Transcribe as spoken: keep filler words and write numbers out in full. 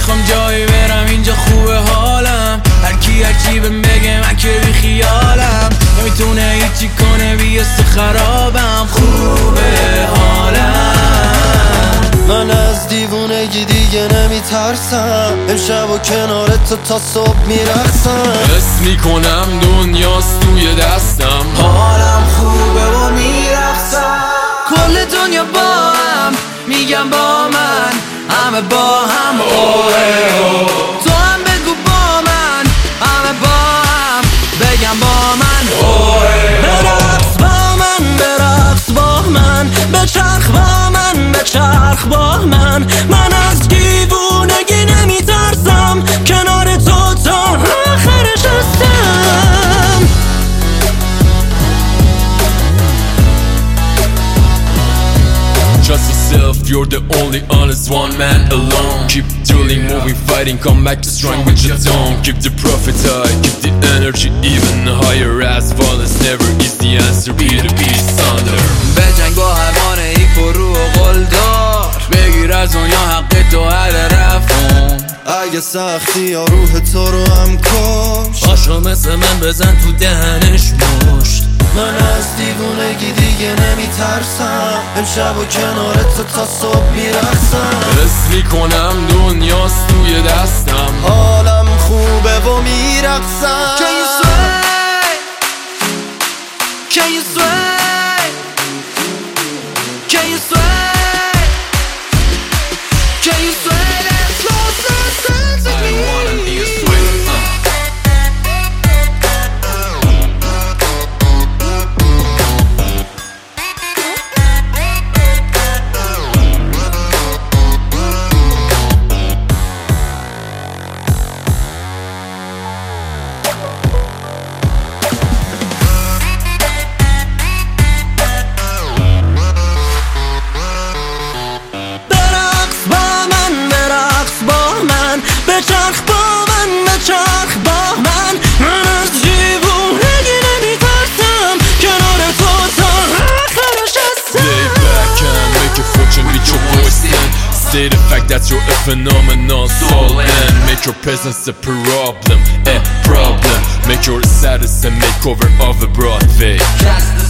نمیخوام جایی برم، اینجا خوبه حالم. هرکی هرچی بهم بگه من که بی خیالم. نمیتونه هیچی کنه بیست خرابم، خوبه حالم. من از دیوونگی دیگه نمیترسم، امشب و کنارت تو تا صبح میرقصم. حس میکنم دنیاست توی دستم، حالم خوبه و میرقصم. کل دنیا با هم میگم با من، همه با هم اوه اوه. تو هم بگو با من، همه با هم بگم با من اوه. برقص با من، برقص با من، بچرخ با من، بچرخ با من. من از دیوونگی نمیترسم، کنار تو تا آخرش هستم. Trust yourself, you're the only honest one man alone. Keep drilling, moving, fighting, come back to strong with your tone. Keep the profit high, keep the energy even higher. As violence never is the answer, be the beast under. بجنگ با حیوان ایپرو و قلدار، بگیر از دنیا حق تو هر رفون. اگه سختی یا روح تو رو هم کش، پاشو مثل من بزن تو دهنش مشت. من از دیوونگی دیگه نمیترسم، امشب و کنارت تو تا صبح میرقصم. حس میکنم دنیاست توی دستم، حالم خوبه و میرقصم. Can you sway? Can you sway? Can you sway? Can you sway? Let's go, let's dance with me. I wanna be a sway. بچرخ با من، بچرخ با من. من از دیوونگی نمیترسم، کنار تو تا آخرش هستم. Lay back and make a fortune with your voice then say the fact that you're a phenomenal soul and make your presence a problem, a problem. Make your status a makeover of a Broadway. Cast the